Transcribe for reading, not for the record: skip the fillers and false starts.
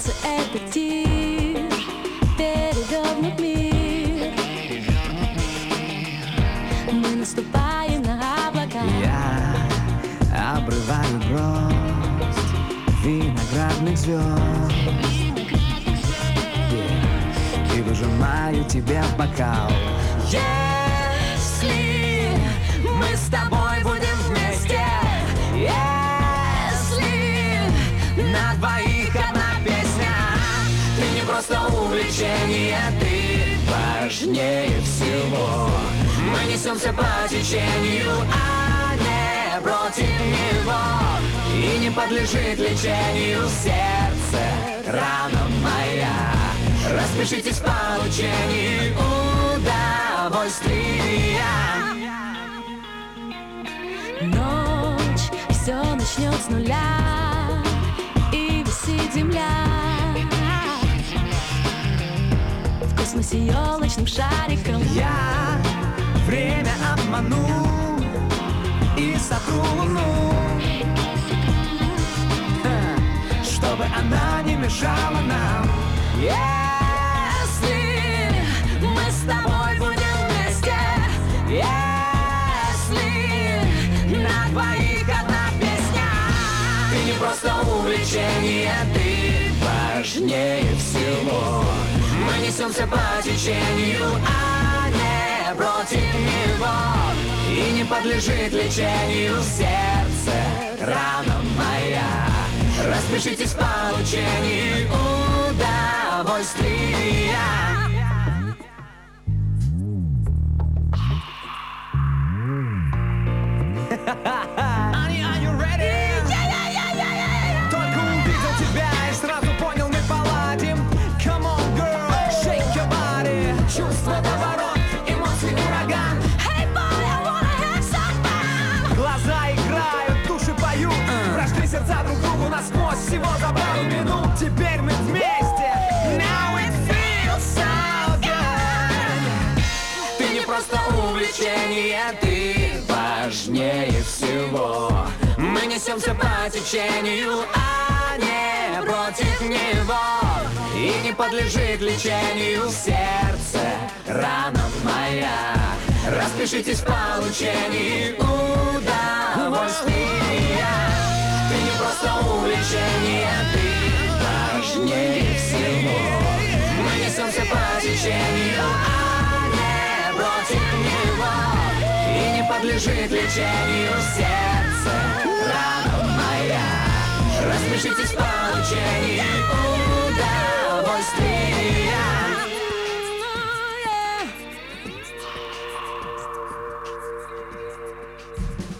Сердце — это тир, перевернут мир. Мы наступаем на облака. Я обрываю гроздь виноградных звезд и выжимаю тебе в бокал. Если мы с тобой будем вместе, если на двоих одна песня, ты не просто увлечение, ты важнее всего. Мы несемся по течению, а не против него, и не подлежит лечению сердце, рана моя. Распишитесь в получении удовольствия. Ночь, все начнет с нуля, и висит земля в космосе елочным шариком. Я время обману и сотру луну, чтобы она не мешала нам. Если мы с тобой будем вместе, если на двоих одна песня, ты не просто увлечение, ты важнее всего. Мы несемся по течению, а не против него, и не подлежит лечению сердце, рана моя. Распишитесь в получении удовольствия. Are you ready? Только увидел тебя и сразу понял, мы поладим. Come on, girl, shake your body. Чувство доворот, эмоции ураган. Hey boy, I wanna have some fun. Глаза играют, души поют. Прошли сердца друг другу насквозь всего за пару минут. Теперь мы вместе. Now it feels so good. Ты не просто увлечение, ты важнее всего. Мы несемся по течению, а не против него, и не подлежит лечению сердце, рана моя. Распишитесь в получении удовольствия. Ты не просто увлечение, ты важнее всего. Мы несемся по течению, а не против него, и не подлежит лечению сердце.